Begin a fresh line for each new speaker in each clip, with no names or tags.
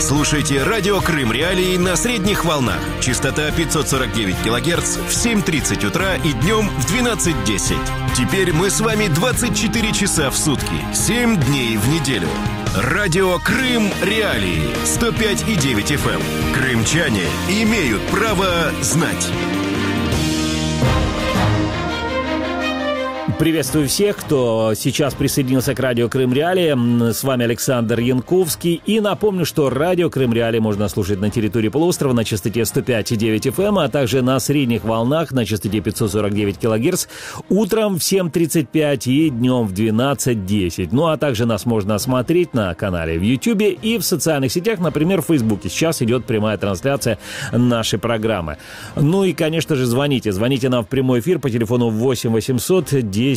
Слушайте радио Крым Реалии на средних волнах. Частота 549 килогерц в 7:30 утра и днем в 12:10. Теперь мы с вами 24 часа в сутки, 7 дней в неделю. Радио Крым Реалии 105,9 FM. Крымчане имеют право знать.
Приветствую всех, кто сейчас присоединился к радио Крым Реалии. С вами Александр Янковский. И напомню, что радио Крым Реалии можно слушать на территории полуострова на частоте 105,9 FM, а также на средних волнах на частоте 549 кГц утром в 7:35 и днем в 12:10. Ну а также нас можно смотреть на канале в YouTube и в социальных сетях, например, в Фейсбуке. Сейчас идет прямая трансляция нашей программы. Ну и, конечно же, звоните. Звоните нам в прямой эфир по телефону 8 800 10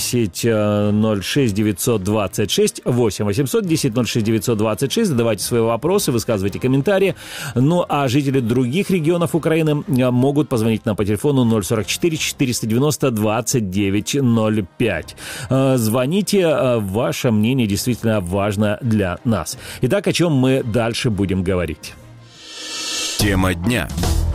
06 926, 8 800 10 06 926. Задавайте свои вопросы, высказывайте комментарии. Ну, а жители других регионов Украины могут позвонить нам по телефону 044 490 2905. Звоните, ваше мнение действительно важно для нас. Итак, о чем мы дальше будем говорить?
Тема дня.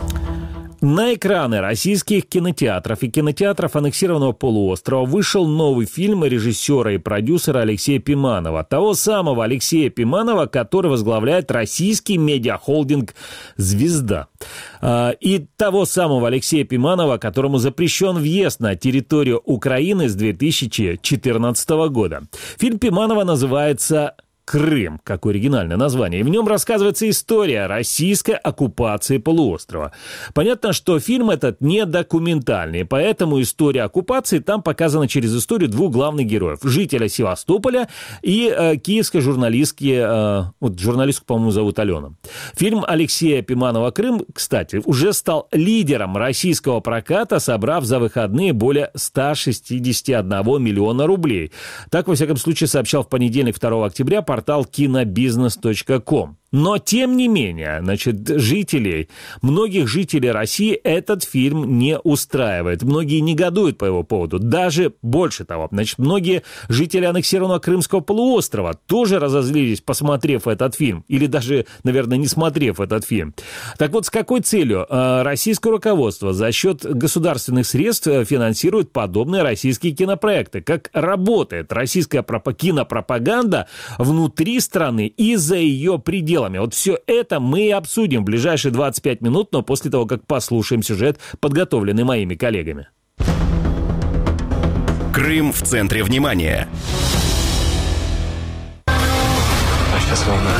На экраны российских кинотеатров и кинотеатров аннексированного полуострова вышел новый фильм режиссера и продюсера Алексея Пиманова. Того самого Алексея Пиманова, который возглавляет российский медиахолдинг «Звезда». И того самого Алексея Пиманова, которому запрещен въезд на территорию Украины с 2014 года. Фильм Пиманова называется «Крым», какое оригинальное название, и в нем рассказывается история российской оккупации полуострова. Понятно, что фильм этот не документальный, поэтому история оккупации там показана через историю двух главных героев: жителя Севастополя и киевской журналистки, вот журналистку, по-моему, зовут Алена. Фильм Алексея Пиманова «Крым», кстати, уже стал лидером российского проката, собрав за выходные более 161 миллиона рублей. Так, во всяком случае, сообщал в понедельник, 2 октября, портал кинобизнес.ком. Но, тем не менее, многих жителей России этот фильм не устраивает. Многие негодуют по его поводу. Даже больше того, многие жители аннексированного Крымского полуострова тоже разозлились, посмотрев этот фильм. Или даже, наверное, не смотрев этот фильм. Так вот, с какой целью российское руководство за счет государственных средств финансирует подобные российские кинопроекты? Как работает российская кинопропаганда внутри страны и за ее пределами? Вот все это мы и обсудим в ближайшие 25 минут, но после того, как послушаем сюжет, подготовленный моими коллегами.
Крым в центре внимания.
А сейчас война.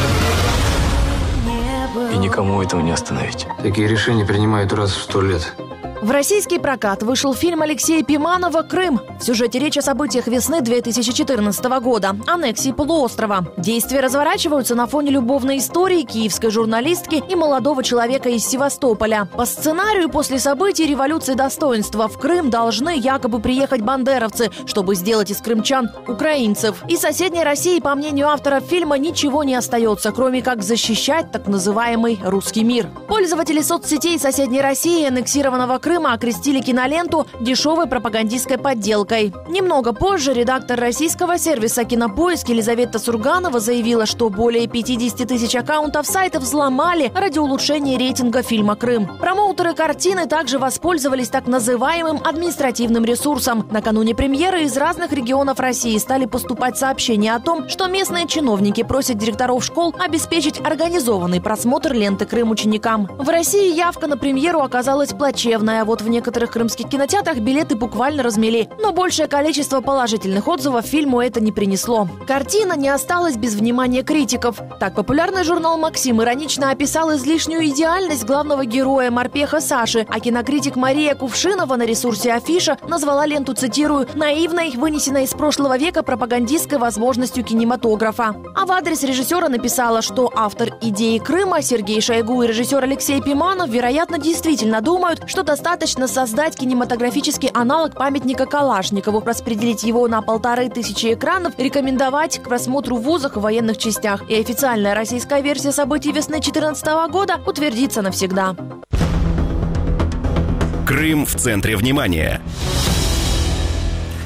И никому этого не остановить.
Такие решения принимают раз в 100 лет.
В российский прокат вышел фильм Алексея Пиманова «Крым». В сюжете речь о событиях весны 2014 года, аннексии полуострова. Действия разворачиваются на фоне любовной истории киевской журналистки и молодого человека из Севастополя. По сценарию, после событий революции достоинства в Крым должны якобы приехать бандеровцы, чтобы сделать из крымчан украинцев. И соседней России, по мнению автора фильма, ничего не остается, кроме как защищать так называемый русский мир. Пользователи соцсетей соседней России аннексированного Крыма окрестили киноленту дешевой пропагандистской подделкой. Немного позже редактор российского сервиса «Кинопоиск» Елизавета Сурганова заявила, что более 50 тысяч аккаунтов сайтов взломали ради улучшения рейтинга фильма «Крым». Промоутеры картины также воспользовались так называемым административным ресурсом. Накануне премьеры из разных регионов России стали поступать сообщения о том, что местные чиновники просят директоров школ обеспечить организованный просмотр ленты «Крым» ученикам. В России явка на премьеру оказалась плачевная. А вот в некоторых крымских кинотеатрах билеты буквально размели. Но большее количество положительных отзывов фильму это не принесло. Картина не осталась без внимания критиков. Так, популярный журнал «Максим» иронично описал излишнюю идеальность главного героя морпеха Саши, а кинокритик Мария Кувшинова на ресурсе «Афиша» назвала ленту, цитирую, «наивной, вынесенной из прошлого века пропагандистской возможностью кинематографа». А в адрес режиссера написала, что автор идеи Крыма Сергей Шойгу и режиссер Алексей Пиманов, вероятно, действительно думают, что достаточно создать кинематографический аналог памятника Калашникову, распределить его на 1500 экранов, рекомендовать к просмотру в вузах и военных частях. И официальная российская версия событий весны 2014 года утвердится навсегда.
Крым в центре внимания.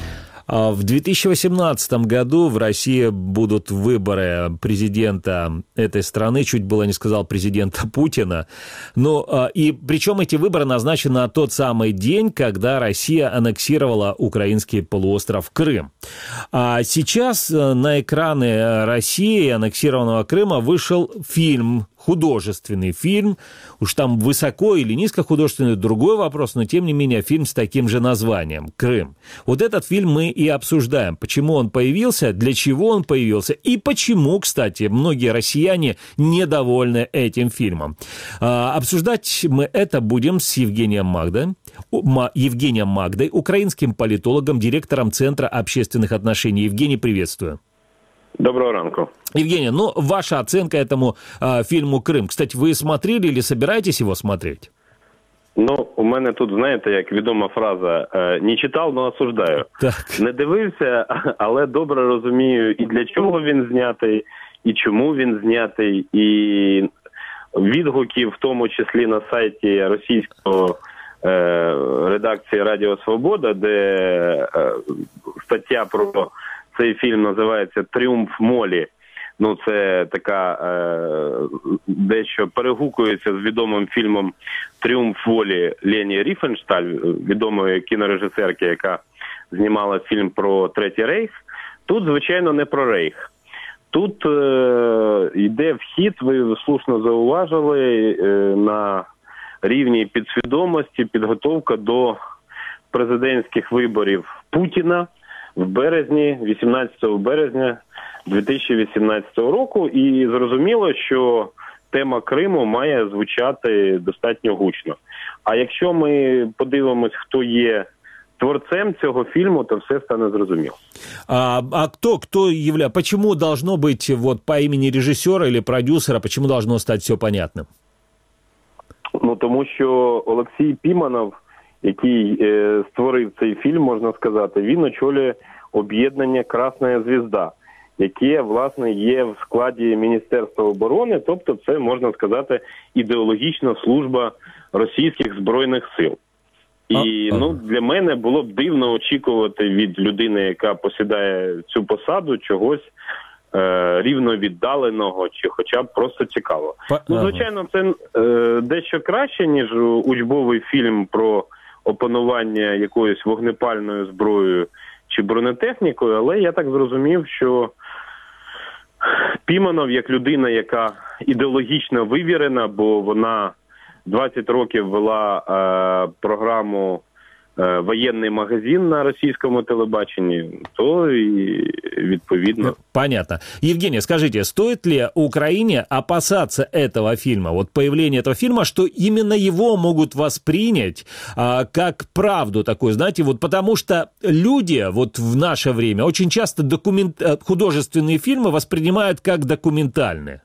В 2018 году в России будут выборы президента этой страны, чуть было не сказал президента Путина. И причем эти выборы назначены на тот самый день, когда Россия аннексировала украинский полуостров Крым. А сейчас на экраны России, аннексированного Крыма, вышел фильм, художественный фильм, уж там высоко или низко художественный, другой вопрос, но тем не менее фильм с таким же названием «Крым». Вот этот фильм мы и обсуждаем, почему он появился, для чего он появился и почему, кстати, многие россияне недовольны этим фильмом. Обсуждать мы это будем с Евгением Магдой, украинским политологом, директором Центра общественных отношений. Евгений, приветствую.
Доброго ранку.
Евгений, ваша оценка этому фильму «Крым». Кстати, ви смотрели или собираетесь его смотреть?
У мене тут, знаєте, як відома фраза «не читав, но осуждаю».
Так.
Не дивився, але добре розумію і для чого він знятий, і чому він знятий, і відгуки, в тому числі на сайті російського редакції «Радіо Свобода», де стаття про цей фільм називається «Тріумф Молі». Це така дещо перегукується з відомим фільмом «Тріумф волі» Лені Ріфеншталь, відомої кінорежисерки, яка знімала фільм про Третій Рейх. Тут, звичайно, не про Рейх. Тут йде вхід, ви слушно зауважили, на рівні підсвідомості, підготовка до президентських виборів Путіна в березні, 18 березня 2018 року. І зрозуміло, що тема Криму має звучати достатньо гучно. А якщо ми подивимось, хто є творцем цього фільму, то все стане зрозуміло.
Кто является? Почему должно быть по имени режиссера или продюсера, почему должно стать все понятным?
Тому що Олексій Піманов, який створив цей фільм, можна сказати, він очолює об'єднання «Красна Звізда», яке, власне, є в складі Міністерства оборони, тобто це, можна сказати, ідеологічна служба російських Збройних сил. І для мене було б дивно очікувати від людини, яка посідає цю посаду, чогось рівновіддаленого чи хоча б просто цікавого. Звичайно, це дещо краще, ніж учбовий фільм про опанування якоюсь вогнепальною зброєю чи бронетехнікою, але я так зрозумів, що Піманов, як людина, яка ідеологічно вивірена, бо вона 20 років вела програму «Воєнний магазин» на російскому телебаченні, то и відповідно.
Понятно. Евгений, скажите, стоит ли Украине опасаться этого фильма, появления этого фильма, что именно его могут воспринять как правду такую, знаете, потому что люди в наше время очень часто художественные фильмы воспринимают как документальные?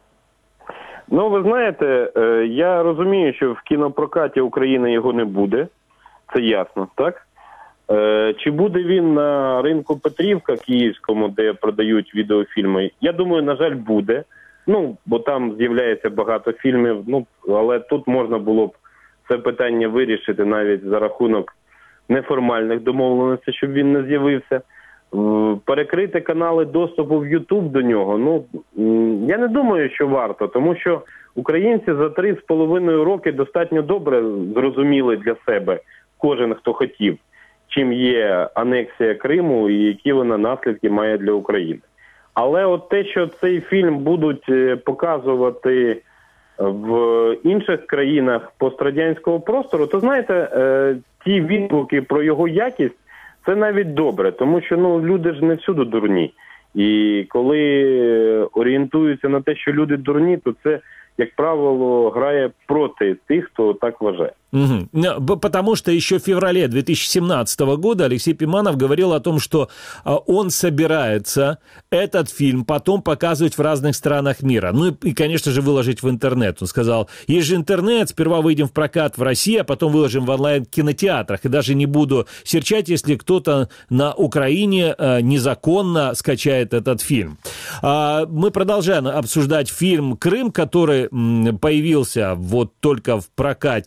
Ви знаєте, я розумію, що в кінопрокаті України його не буде. Це ясно, так? Чи буде він на ринку Петрівка київському, де продають відеофільми? Я думаю, на жаль, буде. Бо там з'являється багато фільмів, але тут можна було б це питання вирішити навіть за рахунок неформальних домовленостей, щоб він не з'явився. Перекрити канали доступу в YouTube до нього, я не думаю, що варто, тому що українці за 3,5 роки достатньо добре зрозуміли для себе, кожен, хто хотів, чим є анексія Криму і які вона наслідки має для України. Але те, що цей фільм будуть показувати в інших країнах пострадянського простору, то, знаєте, ті відгуки про його якість, це навіть добре, тому що люди ж не всюди дурні. І коли орієнтуються на те, що люди дурні, то це, як правило, грає проти тих, хто так вважає.
Потому что еще в феврале 2017 года Алексей Пиманов говорил о том, что он собирается этот фильм потом показывать в разных странах мира. И, конечно же, выложить в интернет. Он сказал, есть же интернет, сперва выйдем в прокат в России, а потом выложим в онлайн-кинотеатрах. И даже не буду серчать, если кто-то на Украине незаконно скачает этот фильм. Мы продолжаем обсуждать фильм «Крым», который появился только в прокате в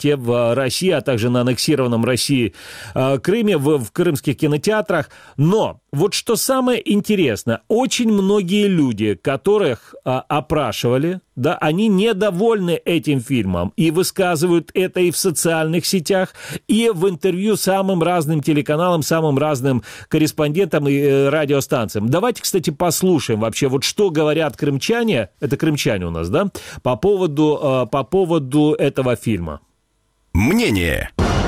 России, а также на аннексированном России Крыме в крымских кинотеатрах. Но вот что самое интересное, очень многие люди, которых опрашивали, да, они недовольны этим фильмом и высказывают это и в социальных сетях, и в интервью самым разным телеканалам, самым разным корреспондентам и радиостанциям. Давайте, кстати, послушаем вообще, вот что говорят крымчане, это крымчане у нас, да, по поводу этого фильма.
Мнение.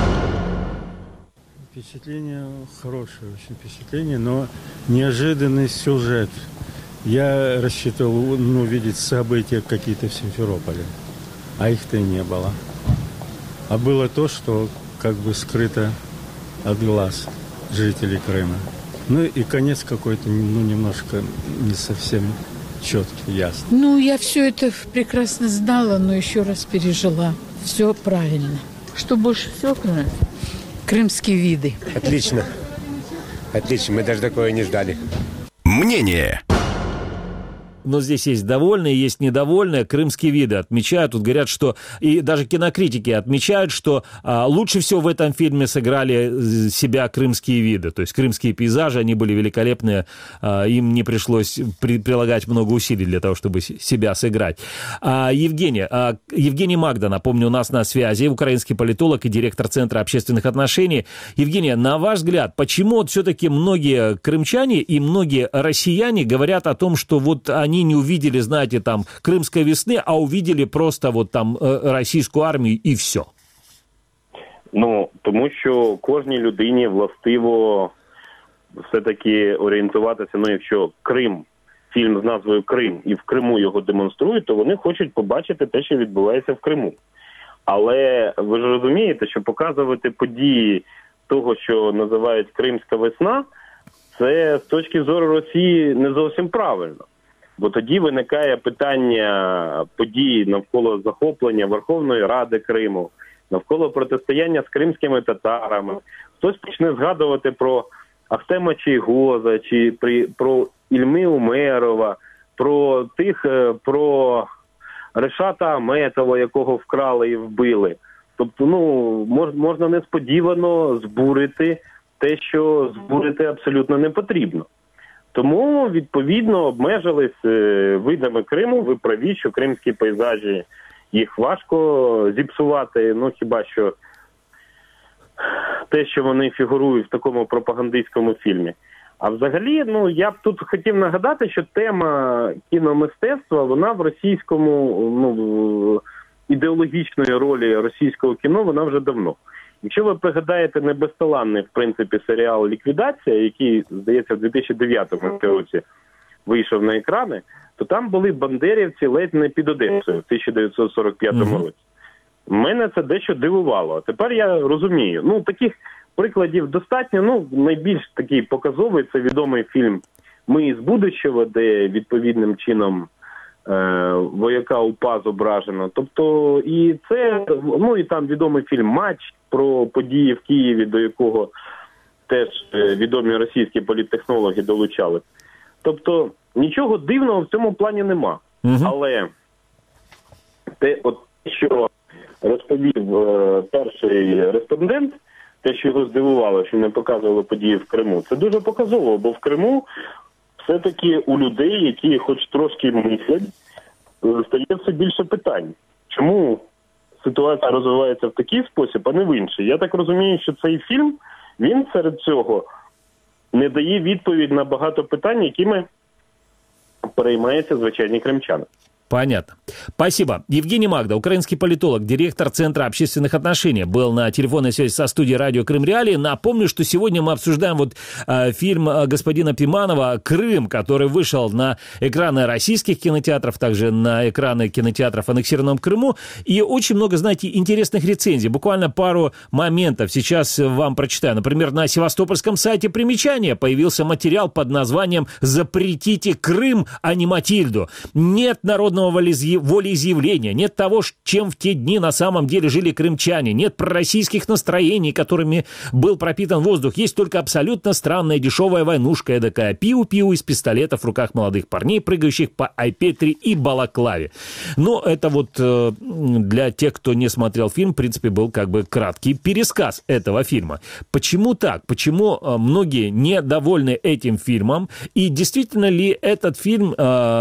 Впечатление хорошее, очень впечатление, но неожиданный сюжет. Я рассчитывал увидеть события какие-то в Симферополе, а их-то и не было. А было то, что как бы скрыто от глаз жителей Крыма. Ну и конец какой-то, немножко не совсем четкий, ясный.
Я все это прекрасно знала, но еще раз пережила. Все правильно. Что больше всего нравится? Крымские виды.
Отлично. Отлично. Мы даже такое не ждали.
Мнение.
Но здесь есть довольные, есть недовольные. Крымские виды отмечают, тут говорят, что... И даже кинокритики отмечают, что лучше всего в этом фильме сыграли себя крымские виды. То есть крымские пейзажи, они были великолепные. Им не пришлось прилагать много усилий для того, чтобы себя сыграть. Евгений Магда, напомню, у нас на связи, украинский политолог и директор Центра общественных отношений. Евгения, на ваш взгляд, почему вот все-таки многие крымчане и многие россияне говорят о том, что вот они не увидели, знаете, там, Крымской весны, а увидели просто вот там російську армію і все?
Тому що кожній людині властиво все-таки орієнтуватися, якщо Крим, фільм з назвою «Крим» і в Криму його демонструють, то вони хочуть побачити те, що відбувається в Криму. Але ви ж розумієте, що показувати події того, що називають Кримська весна, це з точки зору Росії не зовсім правильно. Бо тоді виникає питання подій навколо захоплення Верховної Ради Криму, навколо протистояння з кримськими татарами. Хтось почне згадувати про Ахтема Чийгоза, чи про Ільми Умерова, про Решата Аметова, якого вкрали і вбили. Тобто, можна несподівано збурити те, що збурити абсолютно не потрібно. Тому, відповідно, обмежились видами Криму. Ви праві, що кримські пейзажі, їх важко зіпсувати, хіба що те, що вони фігурують в такому пропагандистському фільмі. А взагалі, я б тут хотів нагадати, що тема кіномистецтва, вона в російському, ідеологічної ролі російського кіно, вона вже давно. Якщо ви пригадаєте небезталанний, в принципі, серіал «Ліквідація», який, здається, в 2009 році вийшов на екрани, то там були бандерівці ледь не під Одесою в 1945 році. Мене це дещо дивувало. А тепер я розумію. Таких прикладів достатньо. Найбільш такий показовий – це відомий фільм «Ми із будущого», де відповідним чином вояка УПА зображено. Тобто, і це, і там відомий фільм «Матч» про події в Києві, до якого теж відомі російські політтехнологи долучали. Тобто, нічого дивного в цьому плані нема. Але те, що розповів перший респондент, те, що його здивувало, що не показували події в Криму, це дуже показово, бо в Криму все-таки у людей, які хоч трошки мислять, стає все більше питань. Чому ситуація розвивається в такий спосіб, а не в інший? Я так розумію, що цей фільм, він серед цього не дає відповідь на багато питань, якими переймаються звичайні кримчани.
Понятно. Спасибо. Евгений Магда, украинский политолог, директор Центра общественных отношений, был на телефонной связи со студией радио «Крым Реалии». Напомню, что сегодня мы обсуждаем фильм господина Пиманова «Крым», который вышел на экраны российских кинотеатров, также на экраны кинотеатров, аннексированном Крыму. И очень много, знаете, интересных рецензий. Буквально пару моментов сейчас вам прочитаю. Например, на севастопольском сайте «Примечания» появился материал под названием «Запретите Крым, а не Матильду». Нет народного свободного волеизъявления, нет того, чем в те дни на самом деле жили крымчане, нет пророссийских настроений, которыми был пропитан воздух. Есть только абсолютно странная дешевая войнушка эдакая. Пиу-пиу из пистолетов в руках молодых парней, прыгающих по Айпетри и балаклаве. Но это вот для тех, кто не смотрел фильм, в принципе, был как бы краткий пересказ этого фильма. Почему так? Почему многие недовольны этим фильмом? И действительно ли этот фильм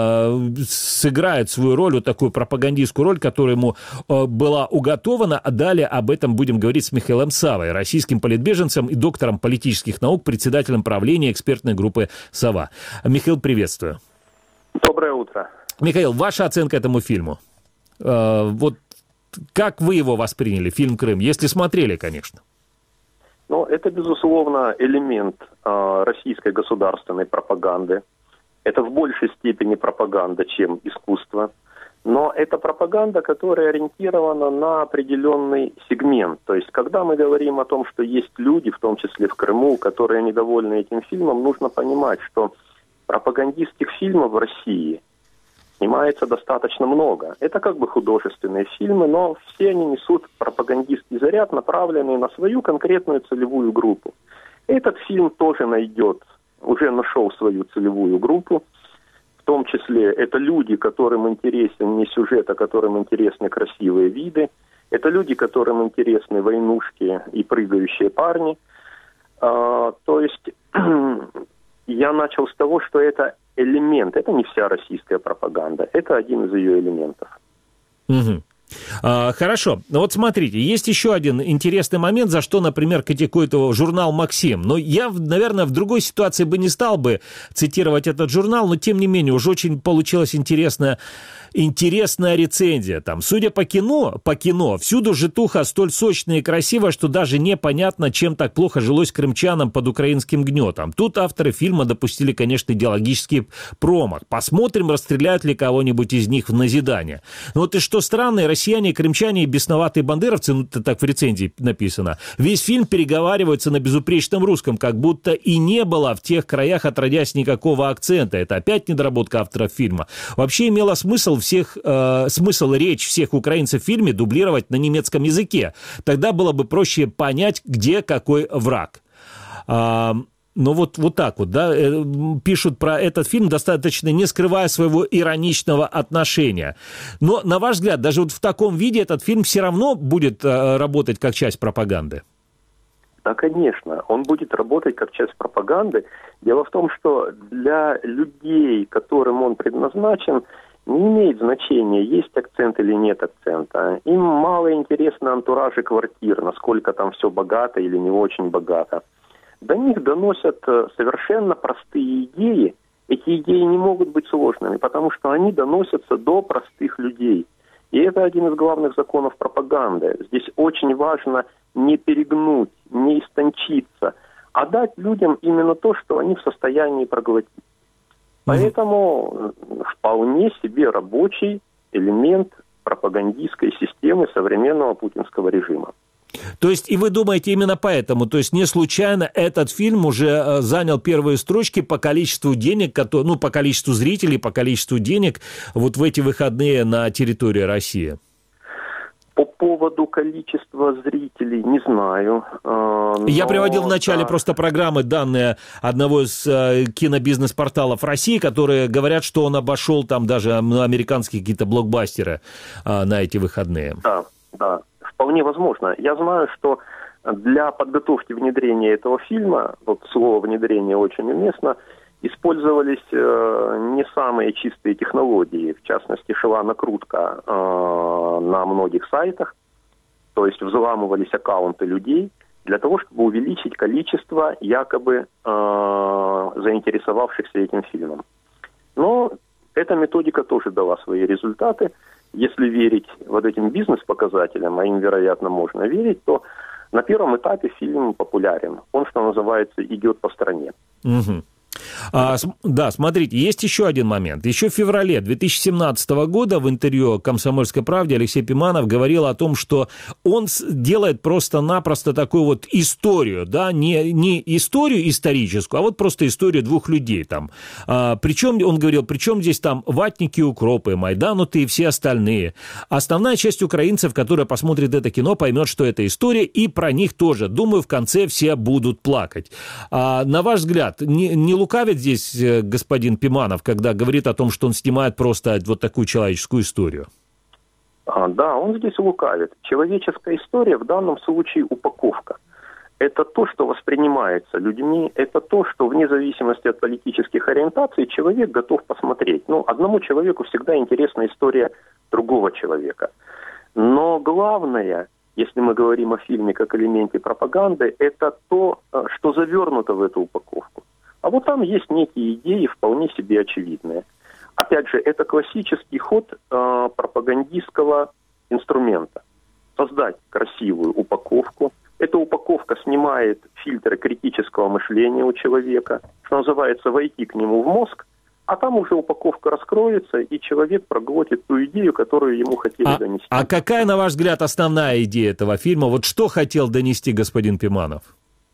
сыграет свою роль, вот такую пропагандистскую роль, которая ему была уготована? А далее об этом будем говорить с Михаилом Савой, российским политбеженцем и доктором политических наук, председателем правления экспертной группы «Сова». Михаил, приветствую.
Доброе утро.
Михаил, ваша оценка этому фильму? Вот как вы его восприняли, фильм «Крым», если смотрели, конечно?
Ну, это, безусловно, элемент российской государственной пропаганды. Это в большей степени пропаганда, чем искусство. Но это пропаганда, которая ориентирована на определенный сегмент. То есть, когда мы говорим о том, что есть люди, в том числе в Крыму, которые недовольны этим фильмом, нужно понимать, что пропагандистских фильмов в России снимается достаточно много. Это как бы художественные фильмы, но все они несут пропагандистский заряд, направленный на свою конкретную целевую группу. Этот фильм тоже уже нашел свою целевую группу. В том числе это люди, которым интересен не сюжет, а которым интересны красивые виды. Это люди, которым интересны войнушки и прыгающие парни. То есть я начал с того, что это элемент, это не вся российская пропаганда, это один из ее элементов.
Угу. Хорошо. Вот смотрите, есть еще один интересный момент, за что, например, критикует его журнал «Максим». Но я, наверное, в другой ситуации бы не стал бы цитировать этот журнал, но, тем не менее, уже очень получилась интересная рецензия. Там, судя по кино, всюду житуха столь сочная и красивая, что даже непонятно, чем так плохо жилось крымчанам под украинским гнетом. Тут авторы фильма допустили, конечно, идеологический промах. Посмотрим, расстреляют ли кого-нибудь из них в назидание. Но вот и что странно, россияне, крымчане и бесноватые бандеровцы, ну, это так в рецензии написано, весь фильм переговариваются на безупречном русском, как будто и не было в тех краях отродясь никакого акцента. Это опять недоработка авторов фильма. Вообще имело смысл речь всех украинцев в фильме дублировать на немецком языке. Тогда было бы проще понять, где какой враг. Но вот так вот, да, пишут про этот фильм, достаточно не скрывая своего ироничного отношения. Но, на ваш взгляд, даже вот в таком виде этот фильм все равно будет работать как часть пропаганды?
Да, конечно, он будет работать как часть пропаганды. Дело в том, что для людей, которым он предназначен, не имеет значения, есть акцент или нет акцента. Им мало интересны антуражи квартир, насколько там все богато или не очень богато. До них доносят совершенно простые идеи. Эти идеи не могут быть сложными, потому что они доносятся до простых людей. И это один из главных законов пропаганды. Здесь очень важно не перегнуть, не истончиться, а дать людям именно то, что они в состоянии проглотить. Поэтому вполне себе рабочий элемент пропагандистской системы современного путинского режима.
То есть, и вы думаете именно поэтому, то есть не случайно этот фильм уже занял первые строчки по количеству денег, по количеству зрителей, по количеству денег вот в эти выходные на территории России?
По поводу количества зрителей не знаю.
Я приводил в начале просто программы данные одного из кинобизнес-порталов России, которые говорят, что он обошел там даже американские какие-то блокбастеры на эти выходные.
Да, вполне возможно. Я знаю, что для подготовки внедрения этого фильма, вот слово «внедрение» очень уместно, использовались не самые чистые технологии, в частности, шла накрутка на многих сайтах, то есть взламывались аккаунты людей для того, чтобы увеличить количество якобы заинтересовавшихся этим фильмом. Но эта методика тоже дала свои результаты. Если верить вот этим бизнес-показателям, а им, вероятно, можно верить, то на первом этапе фильм популярен. Он, что называется, идет по стране.
Угу. Да, смотрите, есть еще один момент. Еще в феврале 2017 года в интервью «Комсомольской правде» Алексей Пиманов говорил о том, что он делает просто-напросто такую вот историю, да, не историю историческую, а вот просто историю двух людей там. Причем, он говорил, причем здесь там ватники, укропы, майдануты и все остальные. Основная часть украинцев, которая посмотрит это кино, поймет, что это история, и про них тоже. Думаю, в конце все будут плакать. На ваш взгляд, не лукавит здесь господин Пиманов, когда говорит о том, что он снимает просто вот такую человеческую историю?
Да, он здесь лукавит. Человеческая история в данном случае упаковка. Это то, что воспринимается людьми, это то, что вне зависимости от политических ориентаций человек готов посмотреть. Одному человеку всегда интересна история другого человека. Но главное, если мы говорим о фильме как элементе пропаганды, это то, что завернуто в эту упаковку. А вот там есть некие идеи, вполне себе очевидные. Опять же, это классический ход пропагандистского инструмента. Создать красивую упаковку. Эта упаковка снимает фильтры критического мышления у человека, что называется, войти к нему в мозг, а там уже упаковка раскроется, и человек проглотит ту идею, которую ему хотели донести.
А какая, на ваш взгляд, основная идея этого фильма? Вот что хотел донести господин Пиманов?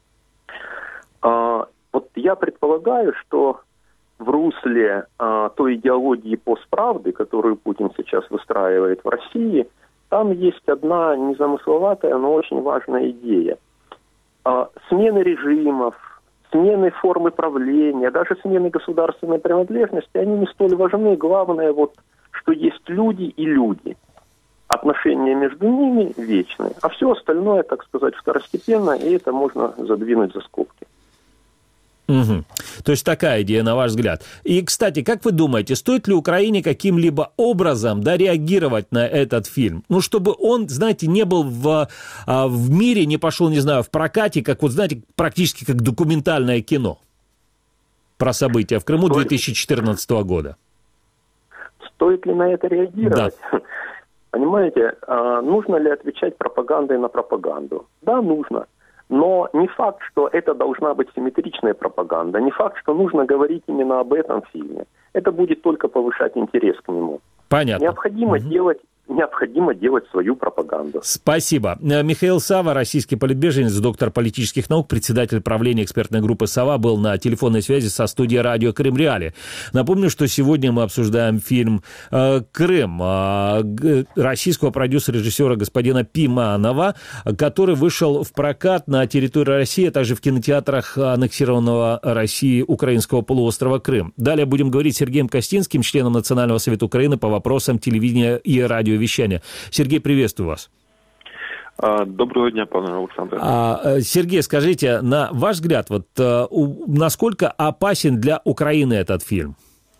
Вот я предполагаю, что в русле той идеологии постправды, которую Путин сейчас выстраивает в России, там есть одна незамысловатая, но очень важная идея. Смены режимов, смены формы правления, даже смены государственной принадлежности, они не столь важны. Главное, что есть люди и люди. Отношения между ними вечны. А все остальное, так сказать, второстепенно, и это можно задвинуть за скобки.
Угу. То есть такая идея, на ваш взгляд. И, кстати, как вы думаете, стоит ли Украине каким-либо образом реагировать на этот фильм? Чтобы он, знаете, не был в мире, не пошел, не знаю, в прокате, как, знаете, практически как документальное кино про события в Крыму 2014 года.
Стоит ли на это реагировать?
Да.
Понимаете, нужно ли отвечать пропагандой на пропаганду? Да, нужно. Но не факт, что это должна быть симметричная пропаганда, не факт, что нужно говорить именно об этом фильме. Это будет только повышать интерес к нему.
Понятно.
Необходимо делать свою пропаганду.
Спасибо. Михаил Сава, российский политбеженец, доктор политических наук, председатель правления экспертной группы «Сова», был на телефонной связи со студией радио «Крым-Реалии». Напомню, что сегодня мы обсуждаем фильм «Крым» российского продюсера-режиссера господина Пиманова, который вышел в прокат на территории России, а также в кинотеатрах аннексированного России украинского полуострова Крым. Далее будем говорить с Сергеем Костинским, членом Национального совета Украины по вопросам телевидения и радиовещания. Сергей, приветствую вас.
Доброго дня, пане Олександре.
Сергей, скажите, на ваш взгляд, насколько опасен для України этот фільм?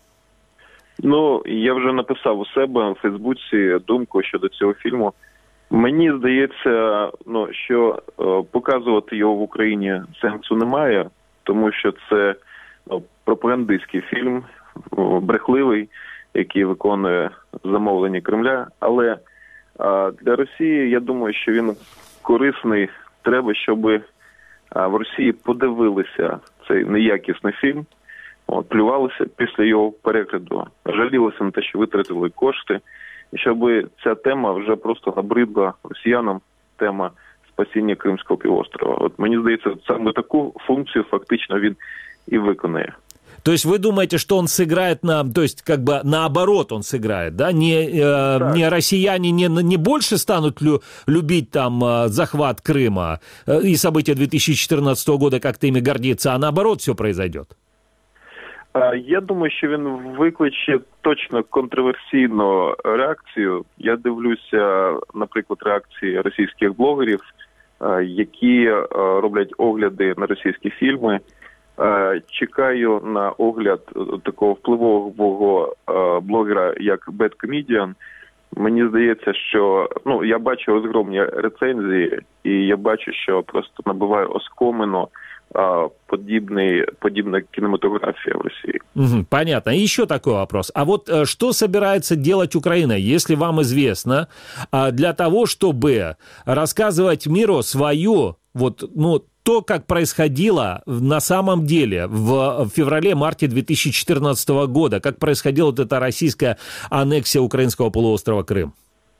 Я вже написав у себе в Фейсбуці думку щодо цього фільму. Мені здається, що показувати його в Україні сенсу немає, тому що це пропагандистський фільм, брехливий, який виконує замовлення Кремля. Але для Росії, я думаю, що він корисний. Треба, щоб в Росії подивилися цей неякісний фільм, плювалися після його перегляду, жалілися на те, що витратили кошти, і щоб ця тема вже просто набридла росіянам, тема спасіння Кримського півострова. Мені здається, саме таку функцію фактично він і виконує.
То есть вы думаете, что он сыграет наоборот он сыграет, да? Не россияне не больше станут любить там захват Крыма и события 2014 года, как-то ими гордиться, а наоборот все произойдет?
Я думаю, що він викличе точно контроверсійну реакцію. Я дивлюся, наприклад, реакції російських блогерів, які роблять огляди на російські фільми. Чекаю на огляд такого впливового блогера, як Bad Comedian. Мені здається, що я бачу розгромні рецензії, і я бачу, що просто набиває оскомину подібная кинематография в России.
Понятно. И еще такой вопрос. А вот что собирается делать Украина, если вам известно, для того, чтобы рассказывать миру свою что, как происходило на самом деле в феврале-марте 2014 года, как происходила вот эта российская аннексия українського полуострова Крим?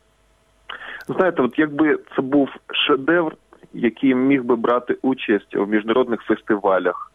Знаєте, от якби це був шедевр, який міг би брати участь у міжнародних фестивалях,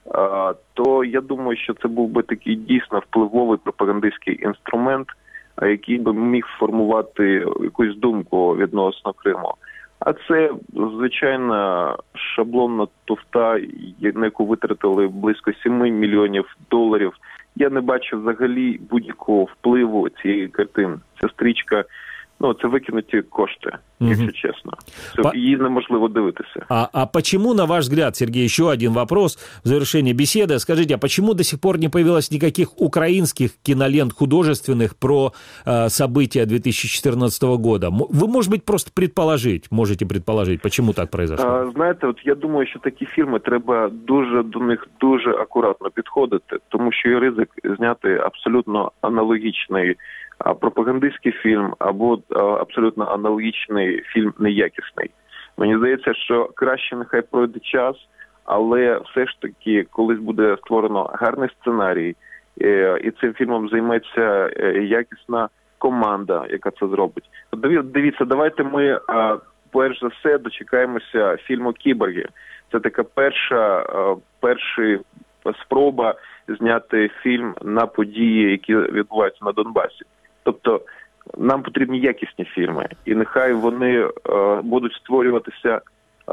то я думаю, що це був би такий дійсно впливовий пропагандистський інструмент, який би міг формувати якусь думку відносно Криму. А це, звичайно, шаблонна туфта, на яку витратили близько $7 мільйонів. Я не бачу взагалі будь-якого впливу цієї картини. Ця стрічка, це викинуті кошти, якщо честно. Її неможливо дивитися.
А почему, на ваш взгляд, Сергей, еще один вопрос в завершении беседы. Скажите, а почему до сих пор не появилось никаких украинских кинолент художественных про события 2014 года? Вы, может быть, просто можете предположить, почему так произошло?
Знаєте, от я думаю, що такі фільми треба до них дуже акуратно підходити, тому що є ризик зняти абсолютно аналогічний пропагандистський фільм або абсолютно аналогічний фільм неякісний. Мені здається, що краще нехай пройде час, але все ж таки колись буде створено гарний сценарій, і цим фільмом займеться якісна команда, яка це зробить. Дивіться, давайте ми перш за все дочекаємося фільму «Кіборги». Це така перша спроба зняти фільм на події, які відбуваються на Донбасі. Тобто нам потрібні якісні фільми, і нехай вони будуть створюватися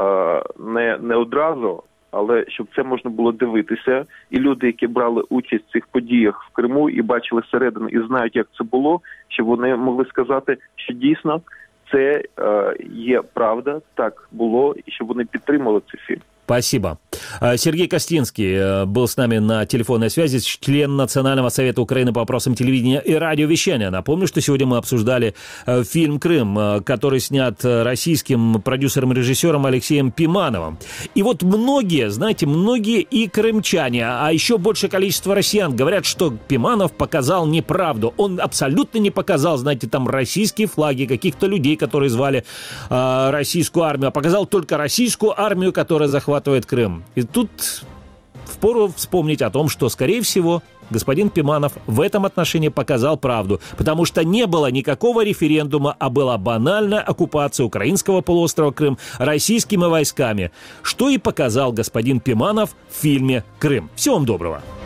не одразу, але щоб це можна було дивитися, і люди, які брали участь в цих подіях в Криму і бачили зсередини, і знають, як це було, щоб вони могли сказати, що дійсно це є правда, так було, і щоб вони підтримали цей фільм.
Спасибо. Сергей Костинский был с нами на телефонной связи, член Национального совета Украины по вопросам телевидения и радиовещания. Напомню, что сегодня мы обсуждали фильм «Крым», который снят российским продюсером-режиссером Алексеем Пимановым. И вот многие и крымчане, а еще большее количество россиян говорят, что Пиманов показал неправду. Он абсолютно не показал, там российские флаги, каких-то людей, которые звали российскую армию, а показал только российскую армию, которая захватывает Крым. И тут впору вспомнить о том, что, скорее всего, господин Пиманов в этом отношении показал правду, потому что не было никакого референдума, а была банальная оккупация украинского полуострова Крым российскими войсками, что и показал господин Пиманов в фильме «Крым». Всего вам доброго.